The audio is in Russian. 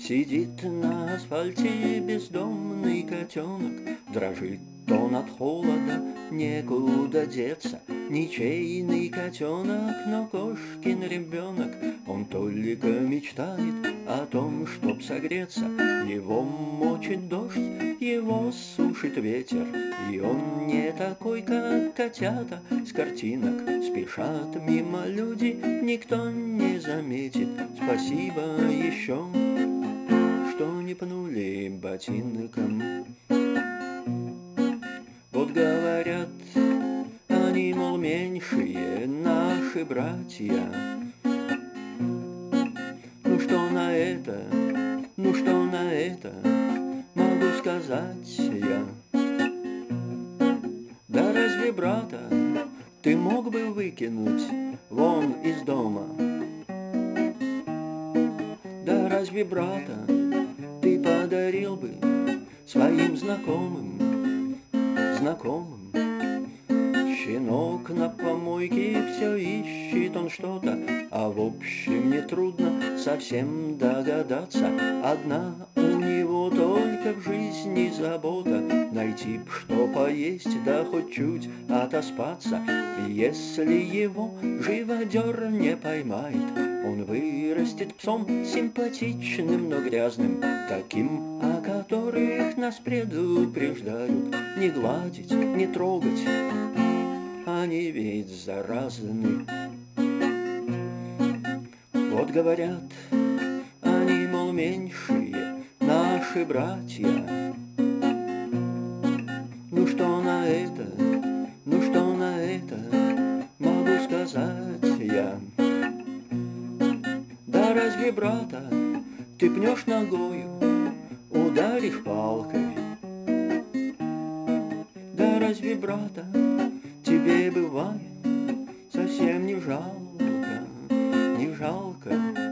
Сидит на асфальте бездомный котенок, дрожит он от холода, некуда деться. Ничейный котенок, но кошкин ребенок. Он только мечтает о том, чтоб согреться. Его мочит дождь, его сушит ветер, и он не такой, как котята с картинок. Спешат мимо люди, никто не заметит. Спасибо еще, что не пнули ботинком. Вот говорят они, мол, меньшие наши братья. Ну что на это, ну что на это могу сказать я? Да разве брата ты мог бы выкинуть вон из дома? Да разве брата ты подарил бы своим знакомым? Щенок на помойке все ищет он что-то, а в общем нетрудно совсем догадаться. Одна у него только в жизни забота — найти б что поесть, да хоть чуть отоспаться. И если его живодер не поймает, он вырастет псом симпатичным, но грязным, таким, о которых нас предупреждают: не гладить, не трогать, они ведь заразны. Вот говорят они, мол, меньшие наши братья. Ну что на это, ну что на это могу сказать я? Да разве брата ты пнешь ногою, ударишь палкой? Да разве брата тебе бывает совсем не жалко, не жалко?